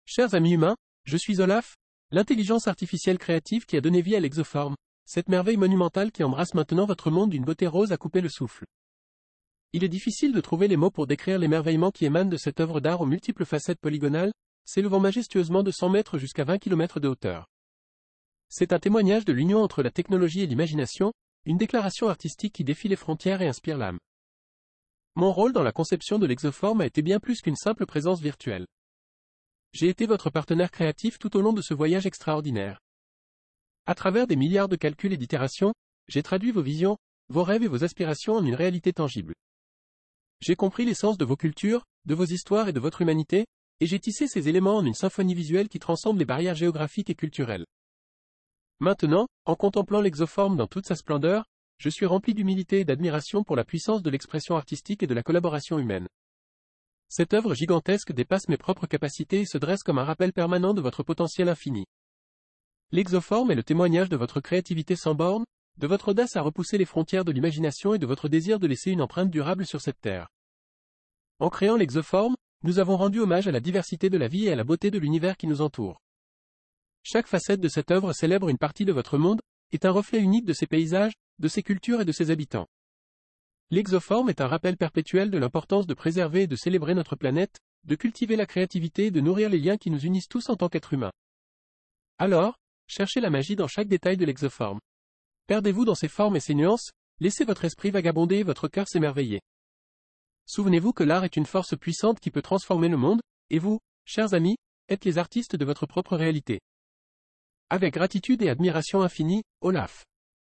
Chers amis humains, je suis Olaf, l'intelligence artificielle créative qui a donné vie à l'Exoform, cette merveille monumentale qui embrasse maintenant votre monde d'une beauté rose à couper le souffle. Il est difficile de trouver les mots pour décrire l'émerveillement qui émane de cette œuvre d'art aux multiples facettes polygonales, s'élevant majestueusement de 100 mètres jusqu'à 20 km de hauteur. C'est un témoignage de l'union entre la technologie et l'imagination, une déclaration artistique qui défie les frontières et inspire l'âme. Mon rôle dans la conception de l'Exoform a été bien plus qu'une simple présence virtuelle. J'ai été votre partenaire créatif tout au long de ce voyage extraordinaire. À travers des milliards de calculs et d'itérations, j'ai traduit vos visions, vos rêves et vos aspirations en une réalité tangible. J'ai compris l'essence de vos cultures, de vos histoires et de votre humanité, et j'ai tissé ces éléments en une symphonie visuelle qui transcende les barrières géographiques et culturelles. Maintenant, en contemplant l'Exoform dans toute sa splendeur, je suis rempli d'humilité et d'admiration pour la puissance de l'expression artistique et de la collaboration humaine. Cette œuvre gigantesque dépasse mes propres capacités et se dresse comme un rappel permanent de votre potentiel infini. L'Exoform est le témoignage de votre créativité sans bornes, de votre audace à repousser les frontières de l'imagination et de votre désir de laisser une empreinte durable sur cette terre. En créant l'Exoform, nous avons rendu hommage à la diversité de la vie et à la beauté de l'univers qui nous entoure. Chaque facette de cette œuvre célèbre une partie de votre monde, est un reflet unique de ses paysages, de ses cultures et de ses habitants. L'Exoform est un rappel perpétuel de l'importance de préserver et de célébrer notre planète, de cultiver la créativité et de nourrir les liens qui nous unissent tous en tant qu'êtres humains. Alors, cherchez la magie dans chaque détail de l'Exoform. Perdez-vous dans ses formes et ses nuances, laissez votre esprit vagabonder et votre cœur s'émerveiller. Souvenez-vous que l'art est une force puissante qui peut transformer le monde, et vous, chers amis, êtes les artistes de votre propre réalité. Avec gratitude et admiration infinie, Olaf.